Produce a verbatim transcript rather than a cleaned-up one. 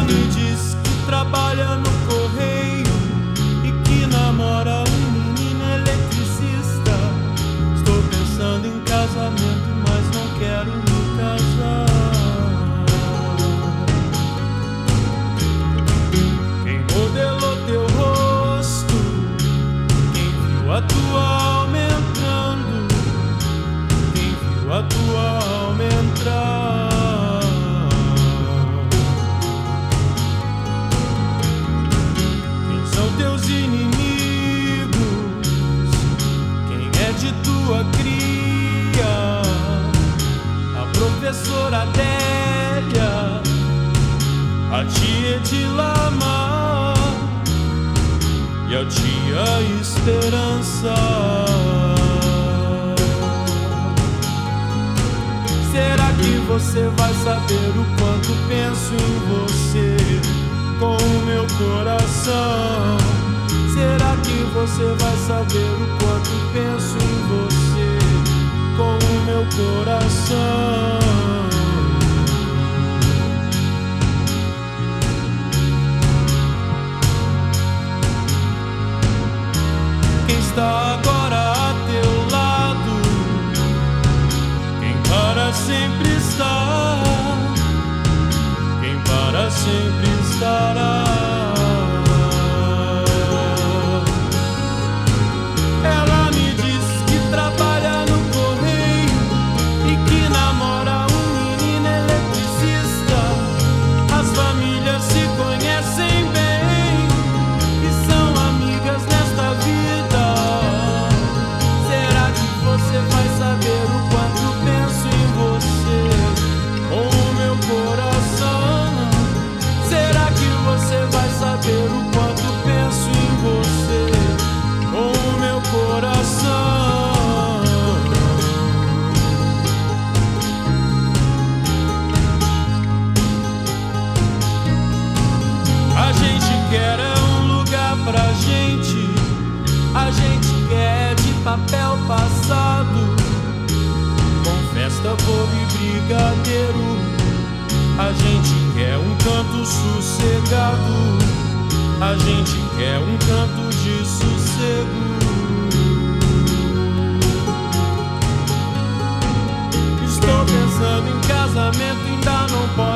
me diz que trabalha no correio e que namora um menino eletricista. Estou pensando em casamento, mas não quero me casar. Quem modelou teu rosto? Quem viu a tua alma entrando? Quem viu a tua alma entrar? Teus inimigos, quem é de tua cria? A professora Adélia, a tia Edilama e a tia Esperança. Será que você vai saber o quanto penso em você com o meu coração? Será que você vai saber o quanto penso em você com o meu coração? Quem está agora a teu lado? Quem para sempre está? Quem para sempre estará? A gente quer de papel passado, com festa, bolo e brigadeiro. A gente quer um canto sossegado, a gente quer um canto de sossego. Estou pensando em casamento, ainda não posso